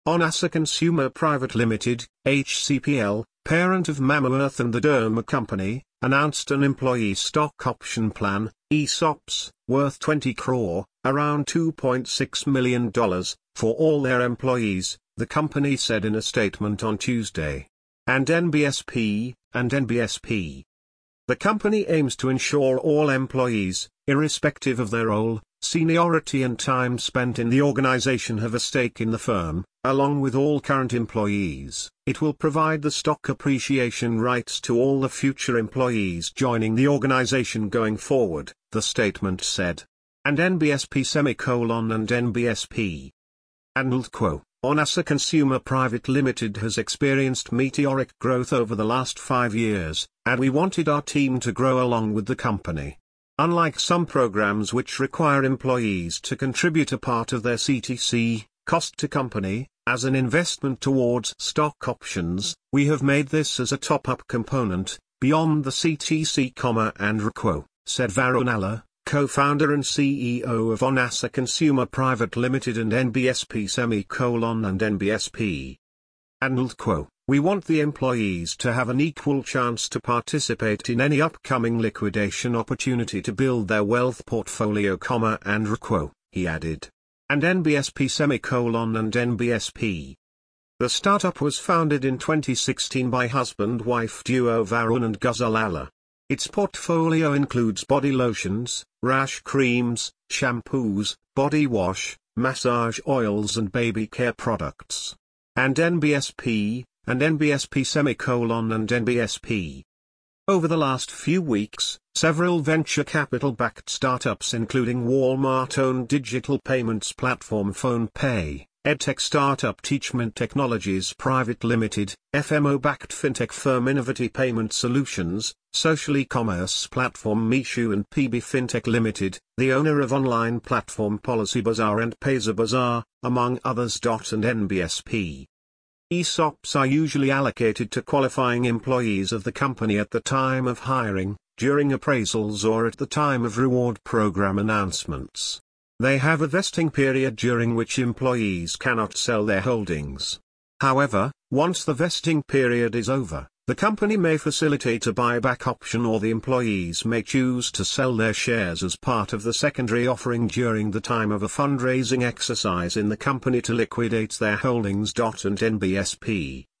Onasa Consumer Private Limited, HCPL, parent of Mamaearth and the Derma Company, announced an employee stock option plan, ESOPs, worth 20 crore, around $2.6 million, for all their employees, the company said in a statement on Tuesday. And NBSP. The company aims to ensure all employees, irrespective of their role, seniority and time spent in the organization, have a stake in the firm, along with all current employees. It will provide the stock appreciation rights to all the future employees joining the organization going forward, the statement said. And NBSP and NBSP. Onasa Consumer Private Limited has experienced meteoric growth over the last 5 years, and we wanted our team to grow along with the company. Unlike some programs which require employees to contribute a part of their CTC, cost to company, as an investment towards stock options, we have made this as a top-up component, beyond the CTC, and RQO, said Varun Alla, co-founder and CEO of Onasa Consumer Private Limited and NBSP and NBSP. We want the employees to have an equal chance to participate in any upcoming liquidation opportunity to build their wealth portfolio, and RQO, he added. And NBSP and NBSP. The startup was founded in 2016 by husband-wife duo Varun and Ghazal Alla. Its portfolio includes body lotions, rash creams, shampoos, body wash, massage oils and baby care products. And NBSP and NBSP. Over the last few weeks, several venture capital-backed startups including Walmart-owned digital payments platform PhonePe, EdTech startup Teachment Technologies Private Limited, FMO-backed fintech firm Innovati Payment Solutions, social e-commerce platform Meesho and PB Fintech Limited, the owner of online platform PolicyBazaar and PaysaBazaar, among others. And NBSP. ESOPs are usually allocated to qualifying employees of the company at the time of hiring, during appraisals or at the time of reward program announcements. They have a vesting period during which employees cannot sell their holdings. However, once the vesting period is over, the company may facilitate a buyback option, or the employees may choose to sell their shares as part of the secondary offering during the time of a fundraising exercise in the company to liquidate their holdings. And NBSP.